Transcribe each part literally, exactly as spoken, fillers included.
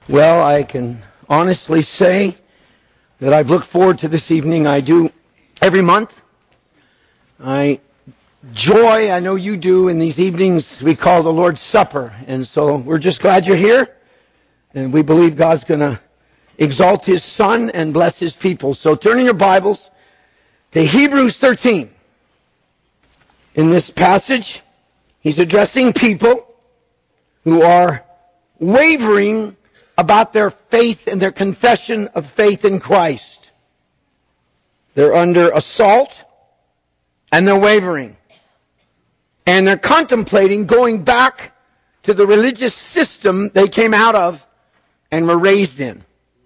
Well, I can honestly say that I've looked forward to this evening. I do every month. I joy, I know you do, in these evenings we call the Lord's Supper. And so we're just glad you're here. And we believe God's going to exalt His Son and bless His people. So turn in your Bibles to Hebrews thirteen. In this passage, he's addressing people who are wavering about their faith and their confession of faith in Christ. They're under assault and they're wavering. And they're contemplating going back to the religious system they came out of and were raised in.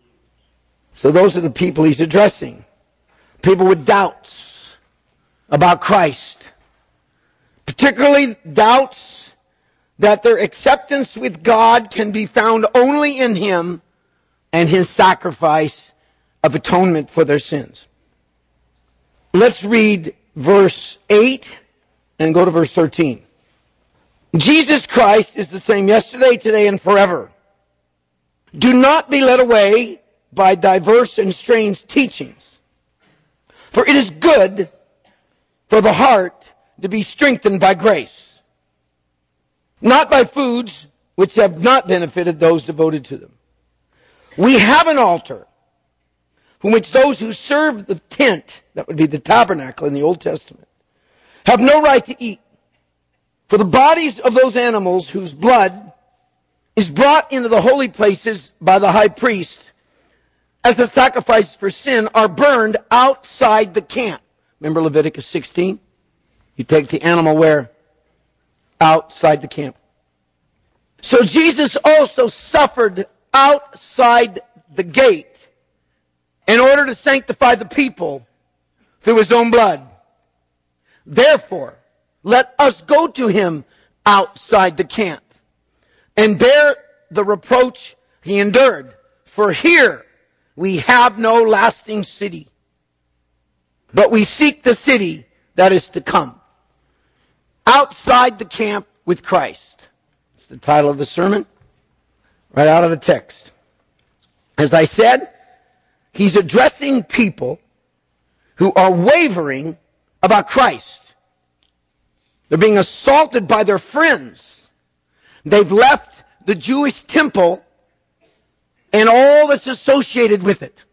So those are the people he's addressing. People with doubts about Christ. Particularly doubts that their acceptance with God can be found only in Him and His sacrifice of atonement for their sins. Let's read verse eight and go to verse thirteen. Jesus Christ is the same yesterday, today, and forever. Do not be led away by diverse and strange teachings, for it is good for the heart to be strengthened by grace, not by foods which have not benefited those devoted to them. We have an altar from which those who serve the tent, that would be the tabernacle in the Old Testament, have no right to eat. For the bodies of those animals whose blood is brought into the holy places by the high priest as a sacrifice for sin are burned outside the camp. Remember Leviticus sixteen? You take the animal where? Outside the camp. So Jesus also suffered outside the gate in order to sanctify the people through His own blood. Therefore, let us go to Him outside the camp and bear the reproach He endured. For here we have no lasting city, but we seek the city that is to come. Outside the camp with Christ. That's the title of the sermon, right out of the text. As I said, he's addressing people who are wavering about Christ. They're being assaulted by their friends. They've left the Jewish temple and all that's associated with it.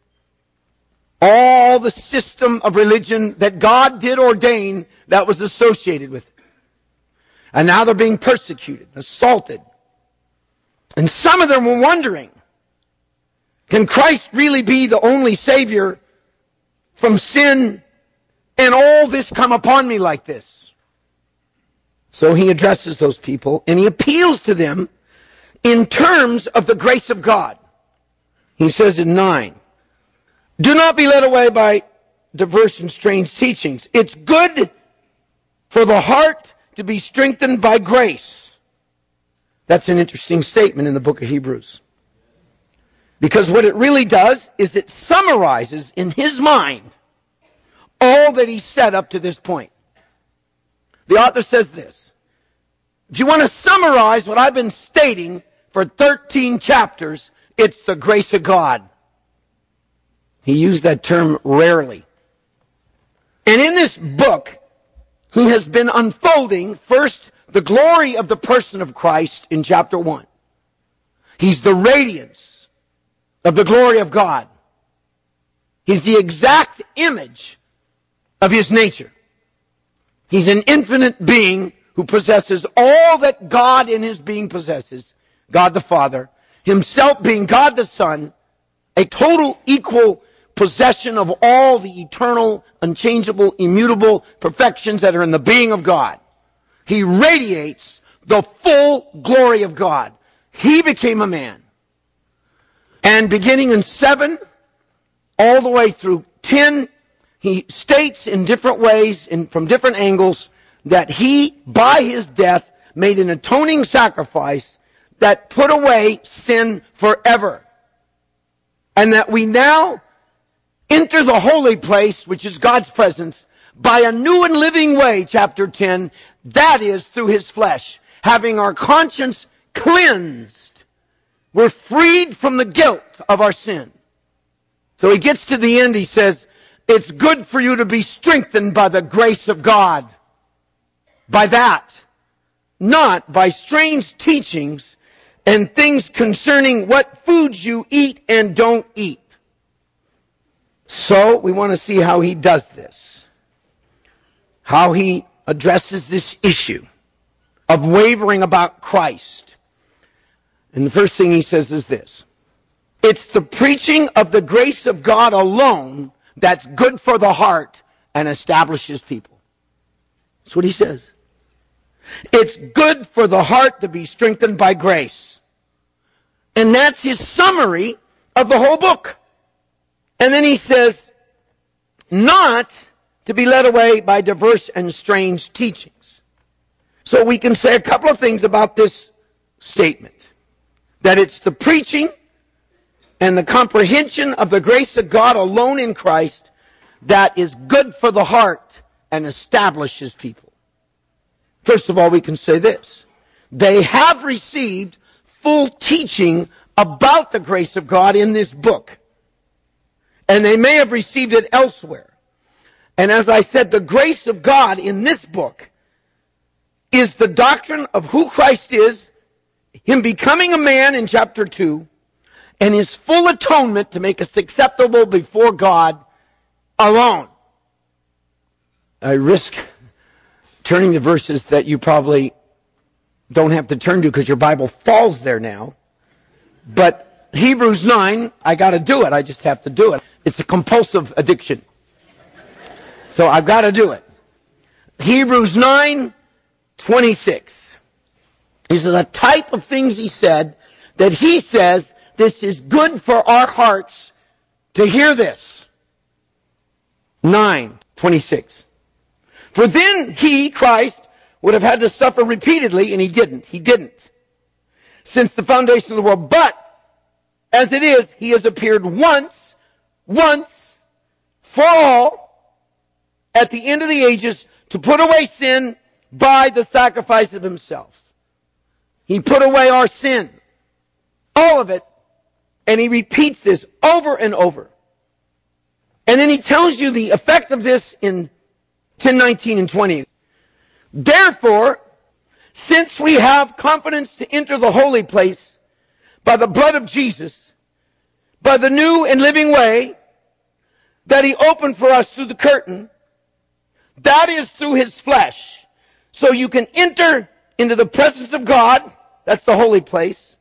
All the system of religion that God did ordain that was associated with it. And now they're being persecuted, assaulted. And some of them were wondering, can Christ really be the only Savior from sin and all this come upon me like this? So he addresses those people and he appeals to them in terms of the grace of God. He says in nine, do not be led away by diverse and strange teachings. It's good for the heart to be strengthened by grace. That's an interesting statement in the book of Hebrews. Because what it really does is it summarizes in his mind all that he said up to this point. The author says this. If you want to summarize what I've been stating for thirteen chapters, it's the grace of God. He used that term rarely. And in this book, he has been unfolding first the glory of the person of Christ in chapter one. He's the radiance of the glory of God. He's the exact image of His nature. He's an infinite being who possesses all that God in His being possesses. God the Father, Himself being God the Son, a total equal possession of all the eternal, unchangeable, immutable perfections that are in the being of God. He radiates the full glory of God. He became a man. And beginning in seven, all the way through ten, he states in different ways and from different angles that he, by his death, made an atoning sacrifice that put away sin forever. And that we now enter the holy place, which is God's presence, by a new and living way, chapter ten, that is through His flesh, having our conscience cleansed We're freed from the guilt of our sin. So he gets to the end, he says, it's good for you to be strengthened by the grace of God. By that. Not by strange teachings and things concerning what foods you eat and don't eat. So we want to see how he does this. How he addresses this issue of wavering about Christ. And the first thing he says is this. It's the preaching of the grace of God alone that's good for the heart and establishes people. That's what he says. It's good for the heart to be strengthened by grace. And that's his summary of the whole book. And then he says, not to be led away by diverse and strange teachings. So we can say a couple of things about this statement. That it's the preaching and the comprehension of the grace of God alone in Christ that is good for the heart and establishes people. First of all, we can say this. They have received full teaching about the grace of God in this book. And they may have received it elsewhere. And as I said, the grace of God in this book is the doctrine of who Christ is, him becoming a man in chapter two, and his full atonement to make us acceptable before God alone. I risk turning to verses that you probably don't have to turn to because your Bible falls there now. But Hebrews nine, I got to do it. I just have to do it. It's a compulsive addiction. So I've got to do it. Hebrews nine twenty-six. These are the type of things he said that he says this is good for our hearts to hear this. nine twenty-six. For then he, Christ, would have had to suffer repeatedly, and he didn't. He didn't. Since the foundation of the world. But, as it is, he has appeared once, once, for all, at the end of the ages, to put away sin by the sacrifice of himself. He put away our sin. All of it. And he repeats this over and over. And then he tells you the effect of this in ten, nineteen, and twenty. Therefore, since we have confidence to enter the holy place by the blood of Jesus, by the new and living way that he opened for us through the curtain, that is through his flesh. So you can enter into the presence of God, that's the holy place,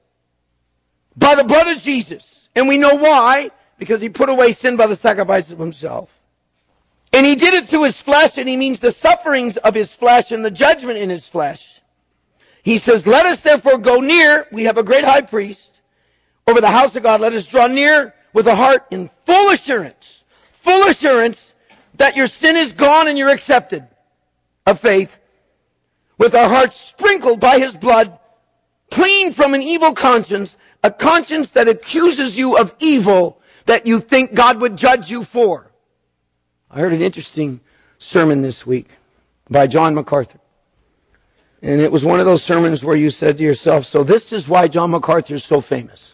by the blood of Jesus. And we know why, because he put away sin by the sacrifice of himself. And he did it through his flesh, and he means the sufferings of his flesh and the judgment in his flesh. He says, let us therefore go near, we have a great high priest, over the house of God, let us draw near with a heart in full assurance, full assurance that your sin is gone and you're accepted of faith, with our hearts sprinkled by his blood, clean from an evil conscience, a conscience that accuses you of evil that you think God would judge you for. I heard an interesting sermon this week by John MacArthur. And it was one of those sermons where you said to yourself, so this is why John MacArthur is so famous.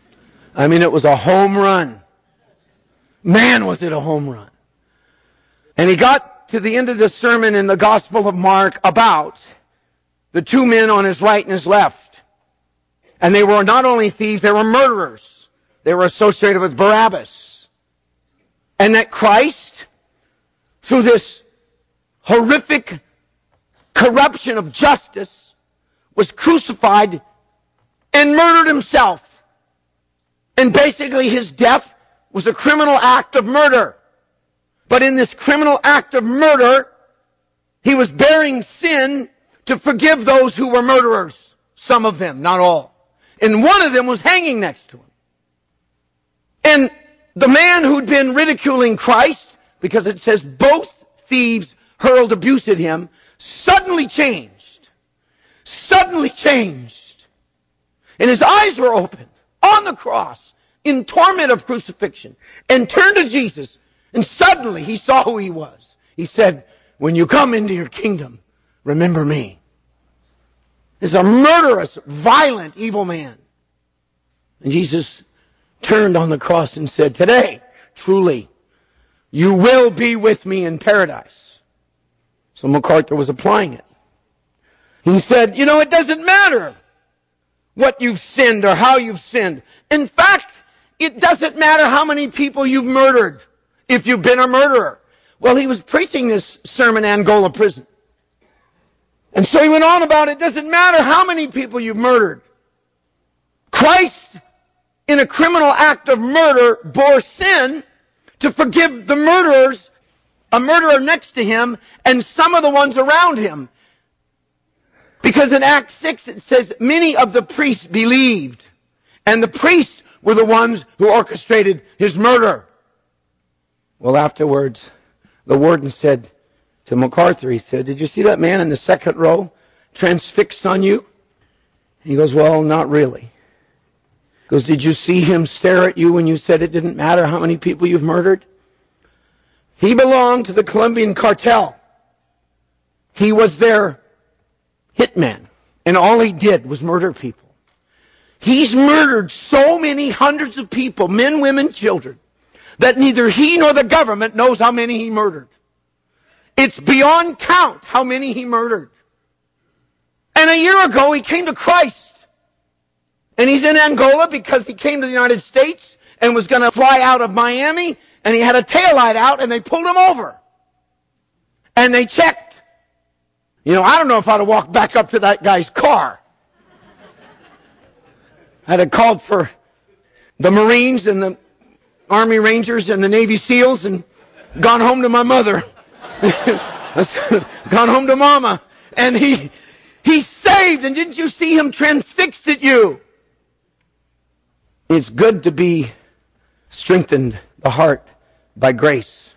I mean, it was a home run. Man, was it a home run. And he got to the end of the sermon in the Gospel of Mark about the two men on his right and his left. And they were not only thieves, they were murderers. They were associated with Barabbas. And that Christ, through this horrific corruption of justice, was crucified and murdered himself. And basically his death was a criminal act of murder. But in this criminal act of murder, he was bearing sin to forgive those who were murderers. Some of them, not all. And one of them was hanging next to him. And the man who'd been ridiculing Christ, because it says both thieves hurled abuse at him, suddenly changed. Suddenly changed. And his eyes were opened on the cross in torment of crucifixion and turned to Jesus. And suddenly he saw who he was. He said, when you come into your kingdom, remember me. This is a murderous, violent, evil man. And Jesus turned on the cross and said, today, truly, you will be with me in paradise. So MacArthur was applying it. He said, you know, it doesn't matter what you've sinned or how you've sinned. In fact, it doesn't matter how many people you've murdered if you've been a murderer. Well, he was preaching this sermon in Angola prison. And so he went on about it doesn't matter how many people you've murdered. Christ, in a criminal act of murder, bore sin to forgive the murderers, a murderer next to him, and some of the ones around him. Because in Acts six it says, many of the priests believed. And the priests were the ones who orchestrated his murder. Well, afterwards, the warden said to MacArthur, he said, did you see that man in the second row transfixed on you? He goes, well, not really. He goes, did you see him stare at you when you said it didn't matter how many people you've murdered? He belonged to the Colombian cartel. He was their hitman, and all he did was murder people. He's murdered so many hundreds of people, men, women, children, that neither he nor the government knows how many he murdered. It's beyond count how many he murdered. And a year ago he came to Christ. And he's in Angola because he came to the United States and was going to fly out of Miami, and he had a taillight out and they pulled him over. And they checked. You know, I don't know if I'd have walked back up to that guy's car. I'd have called for the Marines and the Army Rangers and the Navy SEALs and gone home to my mother. Gone home to Mama. And he, he's saved, and didn't you see him transfixed at you? It's good to be strengthened, the heart, by grace.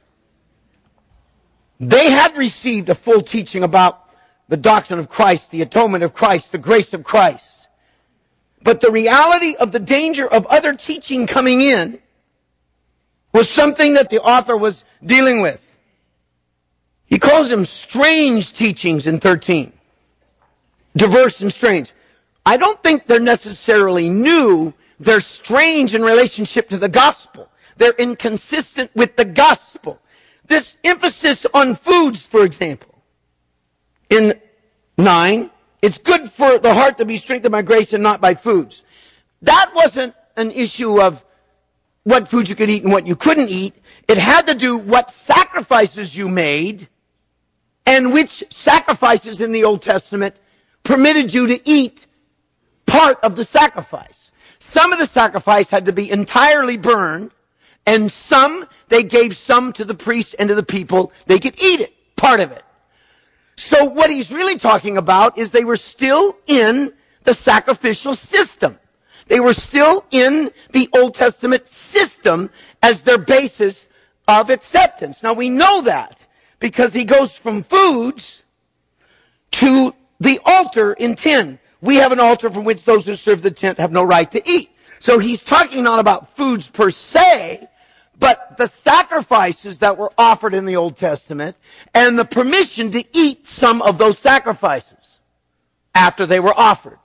They had received a full teaching about the doctrine of Christ, the atonement of Christ, the grace of Christ. But the reality of the danger of other teaching coming in was something that the author was dealing with. He calls them strange teachings in thirteen. Diverse and strange. I don't think they're necessarily new. They're strange in relationship to the gospel. They're inconsistent with the gospel. This emphasis on foods, for example. In nine, it's good for the heart to be strengthened by grace and not by foods. That wasn't an issue of what foods you could eat and what you couldn't eat. It had to do what sacrifices you made and which sacrifices in the Old Testament permitted you to eat part of the sacrifice. Some of the sacrifice had to be entirely burned, and some, they gave some to the priest and to the people. They could eat it, part of it. So what he's really talking about is they were still in the sacrificial system. They were still in the Old Testament system as their basis of acceptance. Now we know that because he goes from foods to the altar in ten. We have an altar from which those who serve the tent have no right to eat. So he's talking not about foods per se, but the sacrifices that were offered in the Old Testament and the permission to eat some of those sacrifices after they were offered.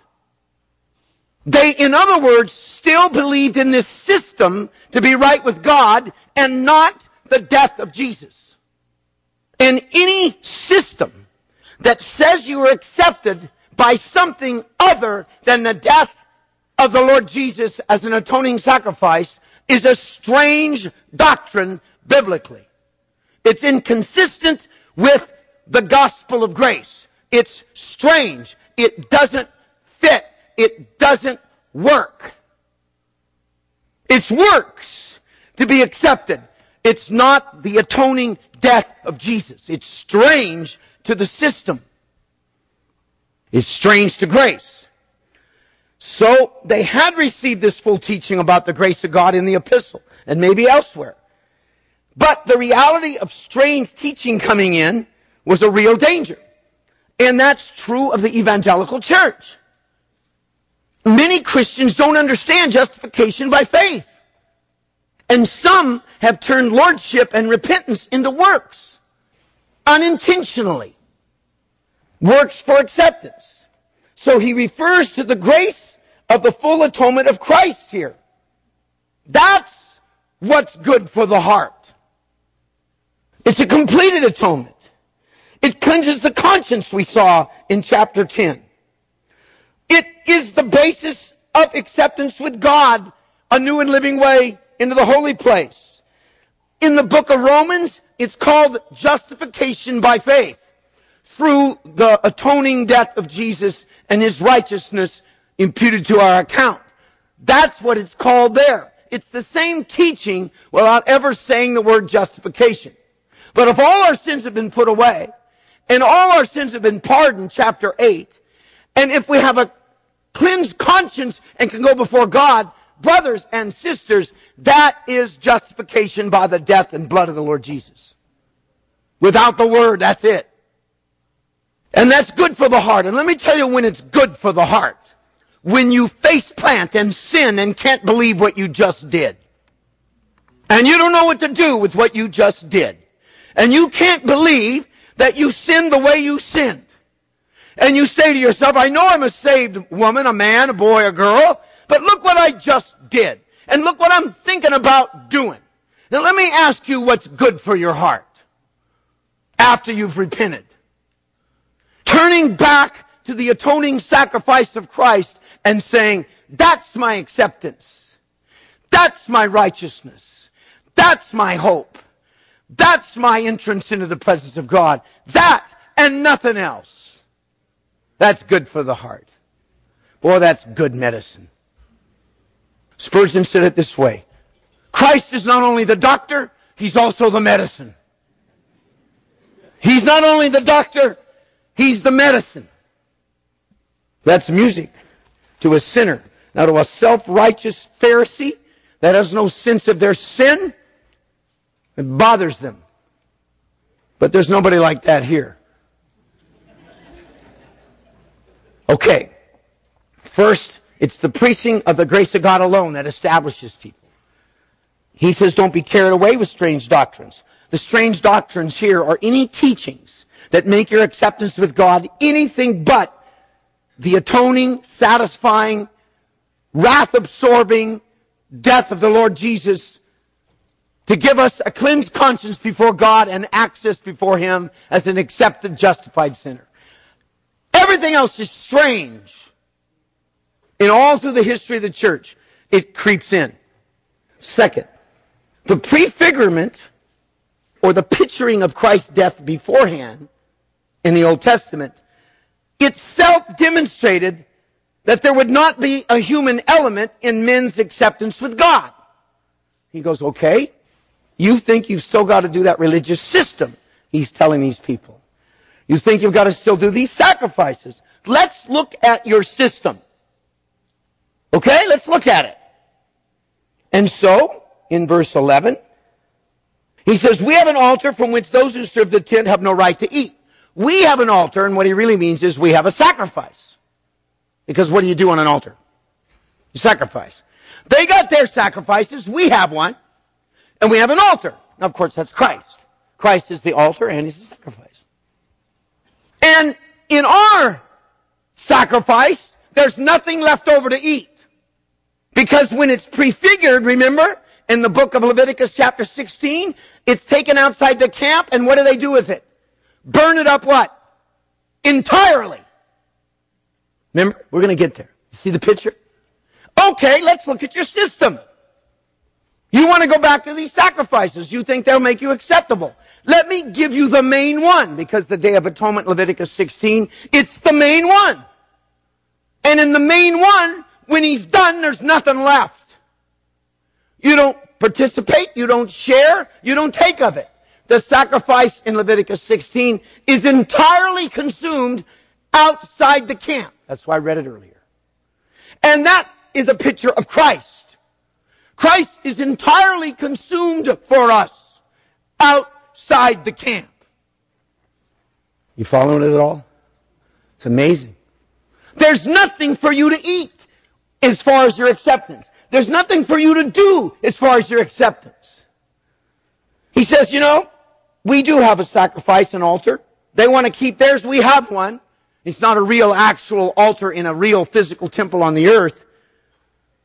They, in other words, still believed in this system to be right with God and not the death of Jesus. And any system that says you are accepted by something other than the death of the Lord Jesus as an atoning sacrifice is a strange doctrine biblically. It's inconsistent with the gospel of grace. It's strange. It doesn't fit. It doesn't work. It's works to be accepted. It's not the atoning death of Jesus. It's strange to the system. It's strange to grace. So they had received this full teaching about the grace of God in the epistle and maybe elsewhere. But the reality of strange teaching coming in was a real danger. And that's true of the evangelical church. Many Christians don't understand justification by faith. And some have turned lordship and repentance into works. Unintentionally. Works for acceptance. So he refers to the grace of the full atonement of Christ here. That's what's good for the heart. It's a completed atonement. It cleanses the conscience, we saw in chapter ten. It is the basis of acceptance with God, a new and living way into the holy place. In the book of Romans, it's called justification by faith through the atoning death of Jesus and His righteousness imputed to our account. That's what it's called there. It's the same teaching without ever saying the word justification. But if all our sins have been put away, and all our sins have been pardoned, chapter eight, and if we have a cleansed conscience and can go before God, brothers and sisters, that is justification by the death and blood of the Lord Jesus. Without the word, that's it. And that's good for the heart. And let me tell you when it's good for the heart. When you face plant and sin and can't believe what you just did. And you don't know what to do with what you just did. And you can't believe that you sinned the way you sinned. And you say to yourself, I know I'm a saved woman, a man, a boy, a girl, but look what I just did. And look what I'm thinking about doing. Now let me ask you what's good for your heart after you've repented. Turning back to the atoning sacrifice of Christ and saying, that's my acceptance. That's my righteousness. That's my hope. That's my entrance into the presence of God. That and nothing else. That's good for the heart. Boy, that's good medicine. Spurgeon said it this way. Christ is not only the doctor, He's also the medicine. He's not only the doctor, He's the medicine. That's music to a sinner. Now to a self-righteous Pharisee that has no sense of their sin, it bothers them. But there's nobody like that here. Okay. First, it's the preaching of the grace of God alone that establishes people. He says, don't be carried away with strange doctrines. The strange doctrines here are any teachings that make your acceptance with God anything but the atoning, satisfying, wrath-absorbing death of the Lord Jesus to give us a cleansed conscience before God and access before Him as an accepted, justified sinner. Everything else is strange. In all through the history of the church, it creeps in. Second, the prefigurement or the picturing of Christ's death beforehand in the Old Testament itself demonstrated that there would not be a human element in men's acceptance with God. He goes, okay, you think you've still got to do that religious system, he's telling these people. You think you've got to still do these sacrifices. Let's look at your system. Okay, let's look at it. And so, in verse eleven, he says, we have an altar from which those who serve the tent have no right to eat. We have an altar, and what he really means is we have a sacrifice. Because what do you do on an altar? You sacrifice. They got their sacrifices, we have one, and we have an altar. Now, of course, that's Christ. Christ is the altar, and He's the sacrifice. And in our sacrifice, there's nothing left over to eat. Because when it's prefigured, remember, in the book of Leviticus chapter sixteen, it's taken outside the camp, and what do they do with it? Burn it up what? Entirely. Remember? We're going to get there. You see the picture? Okay, let's look at your system. You want to go back to these sacrifices. You think they'll make you acceptable. Let me give you the main one, because the Day of Atonement, Leviticus sixteen, it's the main one. And in the main one, when He's done, there's nothing left. You don't participate, you don't share, you don't take of it. The sacrifice in Leviticus sixteen is entirely consumed outside the camp. That's why I read it earlier. And that is a picture of Christ. Christ is entirely consumed for us outside the camp. You following it at all? It's amazing. There's nothing for you to eat as far as your acceptance. There's nothing for you to do as far as your acceptance. He says, you know, we do have a sacrifice, an altar. They want to keep theirs. We have one. It's not a real actual altar in a real physical temple on the earth.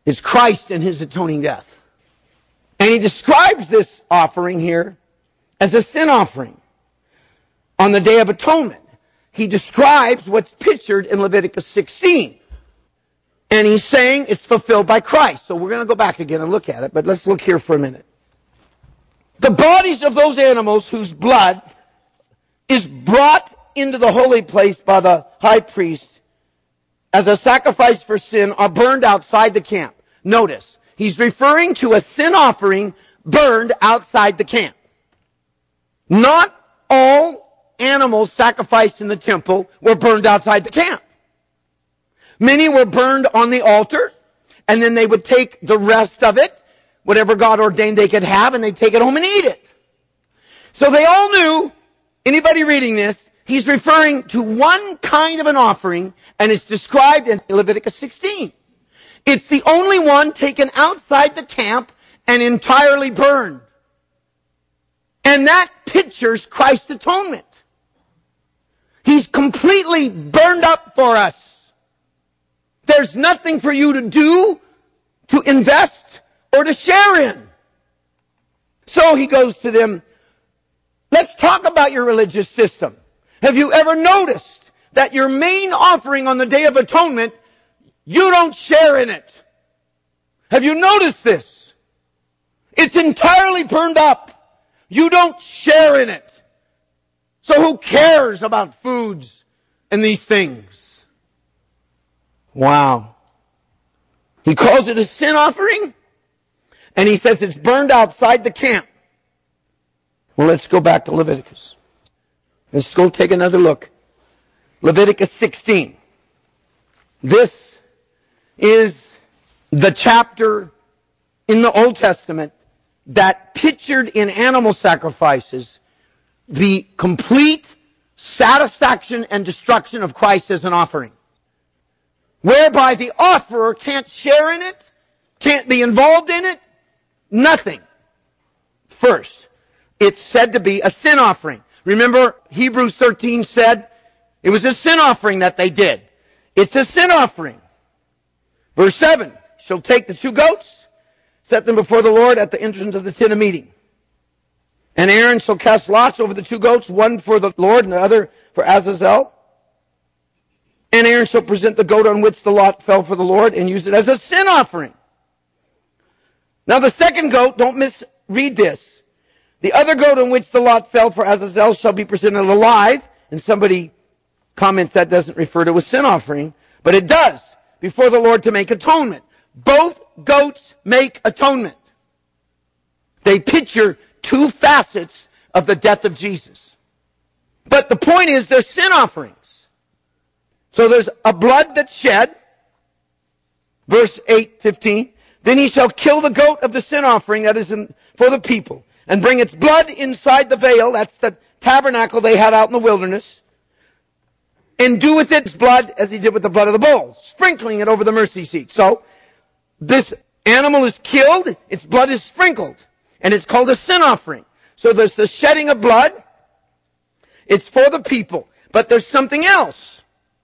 is Christ and his atoning death. And he describes this offering here as a sin offering on the Day of Atonement. He describes what's pictured in Leviticus sixteen. And he's saying it's fulfilled by Christ. So we're going to go back again and look at it, but let's look here for a minute. The bodies of those animals whose blood is brought into the holy place by the high priest as a sacrifice for sin are burned outside the camp. Notice, he's referring to a sin offering burned outside the camp. Not all animals sacrificed in the temple were burned outside the camp. Many were burned on the altar, and then they would take the rest of it, whatever God ordained they could have, and they'd take it home and eat it. So they all knew, anybody reading this, he's referring to one kind of an offering, and it's described in Leviticus sixteen. It's the only one taken outside the camp and entirely burned. And that pictures Christ's atonement. He's completely burned up for us. There's nothing for you to do, to invest, or to share in. So he goes to them, let's talk about your religious system. Have you ever noticed that your main offering on the Day of Atonement, you don't share in it? Have you noticed this? It's entirely burned up. You don't share in it. So who cares about foods and these things? Wow. He calls it a sin offering, and he says it's burned outside the camp. Well, let's go back to Leviticus. Let's go take another look. Leviticus sixteen. This is the chapter in the Old Testament that pictured in animal sacrifices the complete satisfaction and destruction of Christ as an offering. Whereby the offerer can't share in it, can't be involved in it, nothing. First, it's said to be a sin offering. Remember, Hebrews thirteen said it was a sin offering that they did. It's a sin offering. Verse seven, shall take the two goats, set them before the Lord at the entrance of the tent of meeting. And Aaron shall cast lots over the two goats, one for the Lord and the other for Azazel. And Aaron shall present the goat on which the lot fell for the Lord and use it as a sin offering. Now the second goat, don't misread this. The other goat on which the lot fell for Azazel shall be presented alive. And somebody comments that doesn't refer to a sin offering, but it does, before the Lord to make atonement. Both goats make atonement. They picture two facets of the death of Jesus. But the point is, they're sin offerings. So there's a blood that's shed. Verse eight, fifteen. Then he shall kill the goat of the sin offering that is in, for the people, and bring its blood inside the veil. That's the tabernacle they had out in the wilderness. And do with its blood as he did with the blood of the bull, sprinkling it over the mercy seat. So this animal is killed, its blood is sprinkled, and it's called a sin offering. So there's the shedding of blood. It's for the people. But there's something else.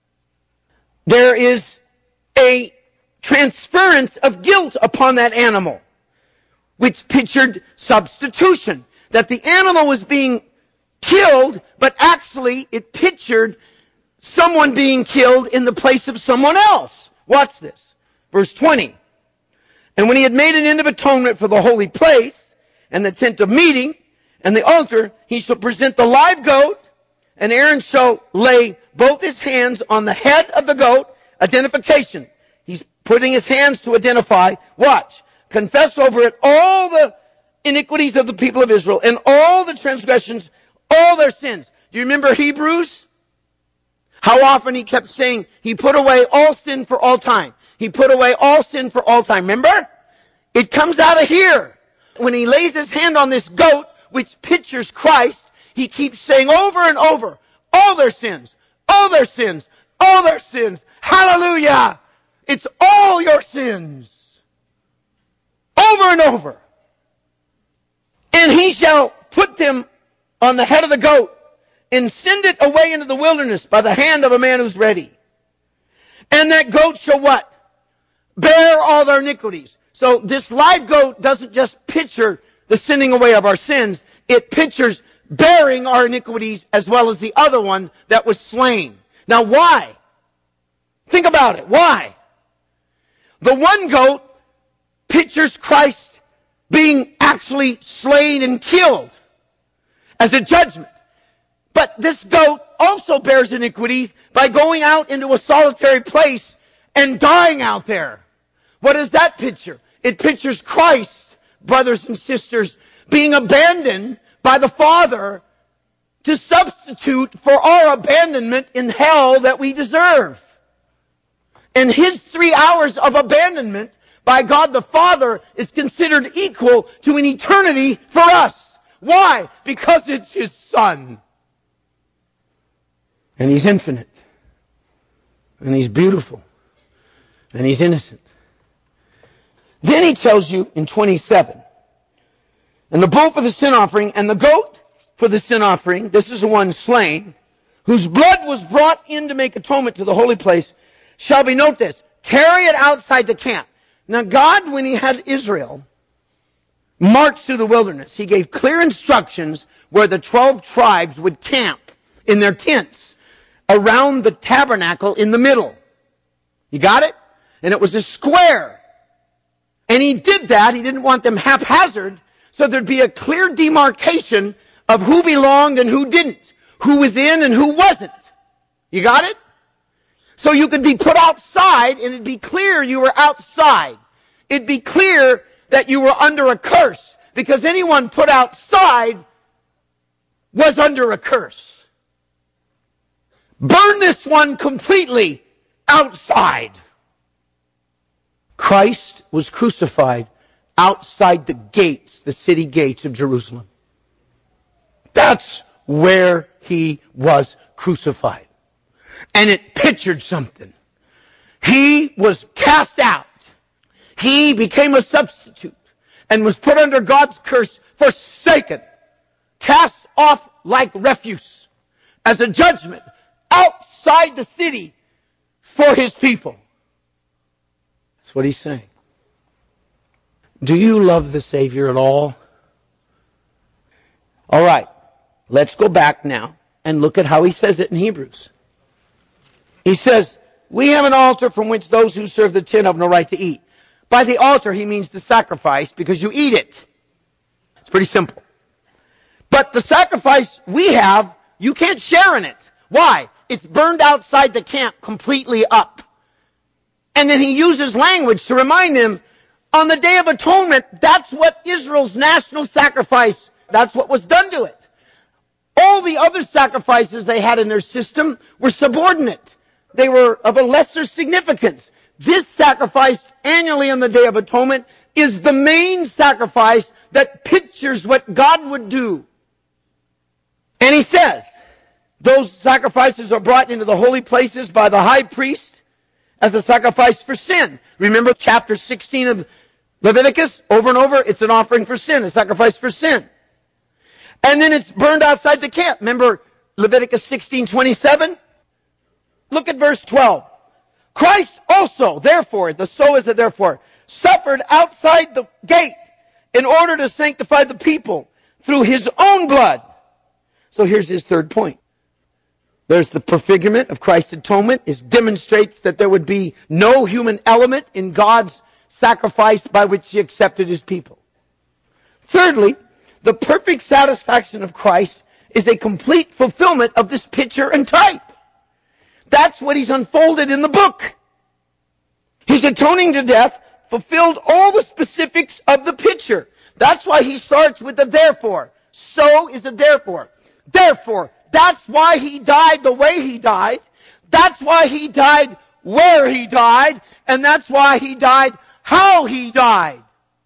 There is a transference of guilt upon that animal, which pictured substitution. That the animal was being killed, but actually it pictured someone being killed in the place of someone else. Watch this. Verse twenty. And when he had made an end of atonement for the holy place, and the tent of meeting, and the altar, he shall present the live goat, and Aaron shall lay both his hands on the head of the goat. Identification. He's putting his hands to identify. Watch. Confess over it all the iniquities of the people of Israel, and all the transgressions, all their sins. Do you remember Hebrews? How often he kept saying, he put away all sin for all time. He put away all sin for all time. Remember? It comes out of here. When he lays his hand on this goat, which pictures Christ, he keeps saying over and over, all their sins, all their sins, all their sins. Hallelujah! It's all your sins. Over and over. And he shall put them on the head of the goat and send it away into the wilderness by the hand of a man who's ready. And that goat shall what? bear all their iniquities. So this live goat doesn't just picture the sinning away of our sins. It pictures bearing our iniquities as well as the other one that was slain. Now why? Think about it. Why? The one goat pictures Christ being actually slain and killed as a judgment. But this goat also bears iniquities by going out into a solitary place and dying out there. What is that picture? It pictures Christ, brothers and sisters, being abandoned by the Father to substitute for our abandonment in hell that we deserve. And his three hours of abandonment by God the Father is considered equal to an eternity for us. Why? Because it's his Son. And he's infinite. And he's beautiful. And he's innocent. Then he tells you in twenty-seven, and the bull for the sin offering and the goat for the sin offering, this is the one slain, whose blood was brought in to make atonement to the holy place, shall be, note this, carry it outside the camp. Now God, when he had Israel march through the wilderness, he gave clear instructions where the twelve tribes would camp in their tents around the tabernacle in the middle. You got it? And it was a square. And he did that. He didn't want them haphazard, so there'd be a clear demarcation of who belonged and who didn't, who was in and who wasn't. You got it? So you could be put outside and it'd be clear you were outside. It'd be clear that you were under a curse, because anyone put outside was under a curse. Burn this one completely outside. Christ was crucified outside the gates, the city gates of Jerusalem. That's where he was crucified. And it pictured something. He was cast out. He became a substitute and was put under God's curse, forsaken, cast off like refuse as a judgment outside the city for his people. That's what he's saying. Do you love the Savior at all? All right, let's go back now and look at how he says it in Hebrews. He says, we have an altar from which those who serve the tin have no right to eat. By the altar, he means the sacrifice, because you eat it. It's pretty simple. But the sacrifice we have, you can't share in it. Why? It's burned outside the camp completely up. And then he uses language to remind them, on the Day of Atonement, that's what Israel's national sacrifice, that's what was done to it. All the other sacrifices they had in their system were subordinate. They were of a lesser significance. This sacrifice annually on the Day of Atonement is the main sacrifice that pictures what God would do. And he says, those sacrifices are brought into the holy places by the high priest as a sacrifice for sin. Remember chapter sixteen of Leviticus? Over and over, it's an offering for sin, a sacrifice for sin. And then it's burned outside the camp. Remember Leviticus sixteen twenty-seven? Look at verse twelve. Christ also, therefore, the so is a therefore, suffered outside the gate in order to sanctify the people through his own blood. So here's his third point. There's the prefigurement of Christ's atonement. It demonstrates that there would be no human element in God's sacrifice by which he accepted his people. Thirdly, the perfect satisfaction of Christ is a complete fulfillment of this picture and type. That's what he's unfolded in the book. His atoning to death fulfilled all the specifics of the picture. That's why he starts with the therefore. So is a therefore. Therefore, that's why he died the way he died. That's why he died where he died. And that's why he died how he died.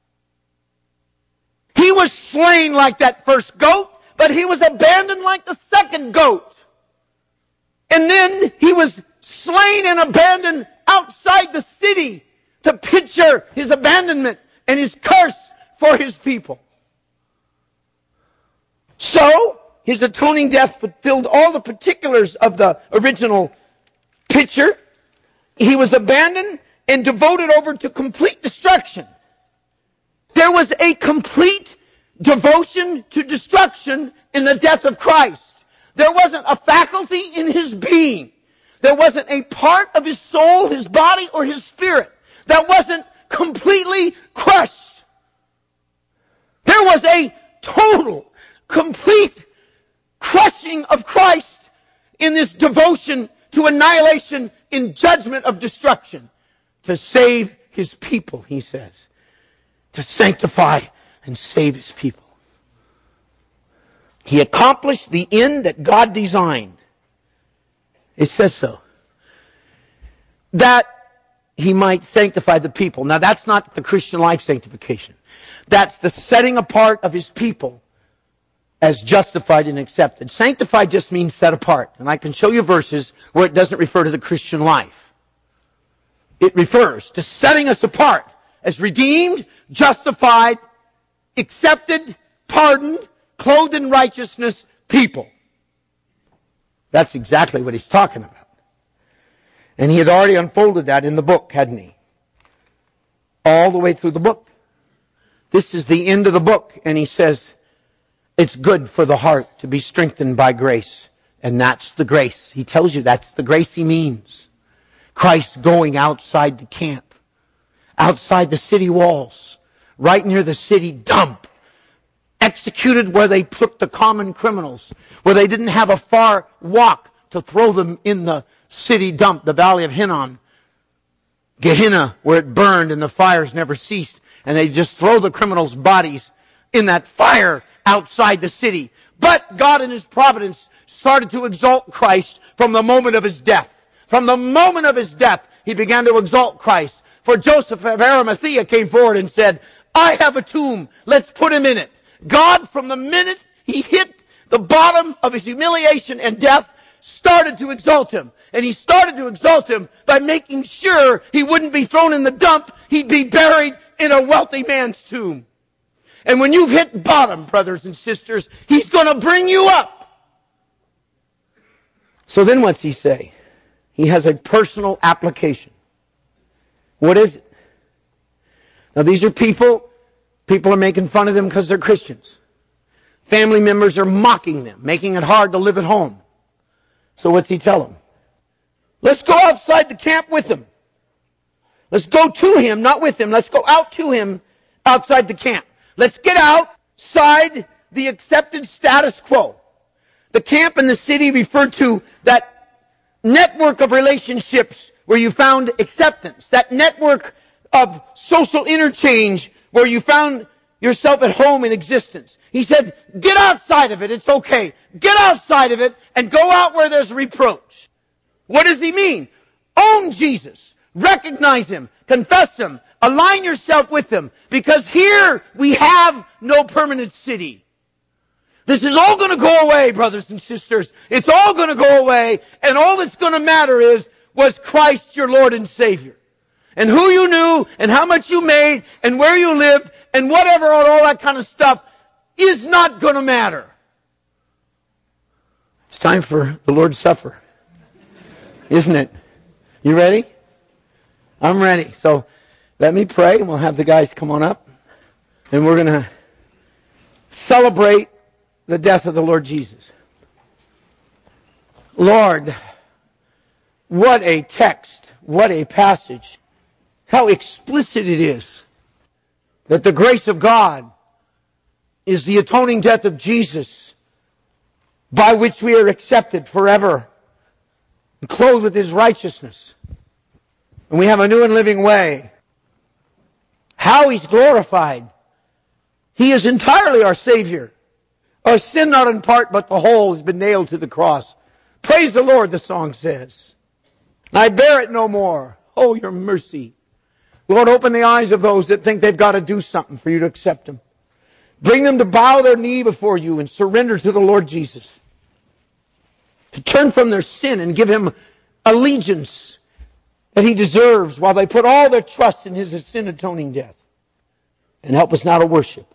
He was slain like that first goat, but he was abandoned like the second goat. And then he was slain and abandoned outside the city to picture his abandonment and his curse for his people. So, his atoning death fulfilled all the particulars of the original picture. He was abandoned and devoted over to complete destruction. There was a complete devotion to destruction in the death of Christ. There wasn't a faculty in his being. There wasn't a part of his soul, his body, or his spirit that wasn't completely crushed. There was a total, complete crushing of Christ in this devotion to annihilation in judgment of destruction. To save his people, he says. To sanctify and save his people. He accomplished the end that God designed. It says so. That he might sanctify the people. Now that's not the Christian life sanctification. That's the setting apart of his people as justified and accepted. Sanctified just means set apart. And I can show you verses where it doesn't refer to the Christian life. It refers to setting us apart as redeemed, justified, accepted, pardoned, clothed in righteousness people. That's exactly what he's talking about. And he had already unfolded that in the book, hadn't he? All the way through the book. This is the end of the book. And he says, it's good for the heart to be strengthened by grace. And that's the grace. He tells you that's the grace he means. Christ going outside the camp. Outside the city walls. Right near the city dump. Executed where they took the common criminals. Where they didn't have a far walk to throw them in the city dump, the valley of Hinnom. Gehenna, where it burned and the fires never ceased. And they just throw the criminals' bodies in that fire outside the city. But God in His providence started to exalt Christ from the moment of His death. From the moment of His death, He began to exalt Christ. For Joseph of Arimathea came forward and said, I have a tomb, let's put him in it. God, from the minute He hit the bottom of His humiliation and death, started to exalt Him. And He started to exalt Him by making sure He wouldn't be thrown in the dump, He'd be buried in a wealthy man's tomb. And when you've hit bottom, brothers and sisters, He's going to bring you up. So then what's He say? He has a personal application. What is it? Now these are people, people are making fun of them because they're Christians. Family members are mocking them, making it hard to live at home. So what's He tell them? Let's go outside the camp with Him. Let's go to Him, not with Him. Let's go out to Him outside the camp. Let's get outside the accepted status quo. The camp and the city referred to that network of relationships where you found acceptance. That network of social interchange where you found yourself at home in existence. He said, get outside of it. It's okay. Get outside of it and go out where there's reproach. What does He mean? Own Jesus. Recognize Him. Confess Him. Align yourself with Him. Because here we have no permanent city. This is all going to go away, brothers and sisters. It's all going to go away. And all that's going to matter is, was Christ your Lord and Savior? And who you knew, and how much you made, and where you lived, and whatever, and all that kind of stuff is not going to matter. It's time for the Lord's Supper. Isn't it? You ready? I'm ready. So let me pray, and we'll have the guys come on up. And we're going to celebrate the death of the Lord Jesus. Lord, what a text, what a passage. How explicit it is that the grace of God is the atoning death of Jesus by which we are accepted forever and clothed with His righteousness. And we have a new and living way. How He's glorified. He is entirely our Savior. Our sin not in part but the whole has been nailed to the cross. Praise the Lord, the song says. I bear it no more. Oh, your mercy. Lord, open the eyes of those that think they've got to do something for you to accept them. Bring them to bow their knee before you and surrender to the Lord Jesus. To turn from their sin and give Him allegiance that He deserves while they put all their trust in His sin atoning death. And help us now to worship.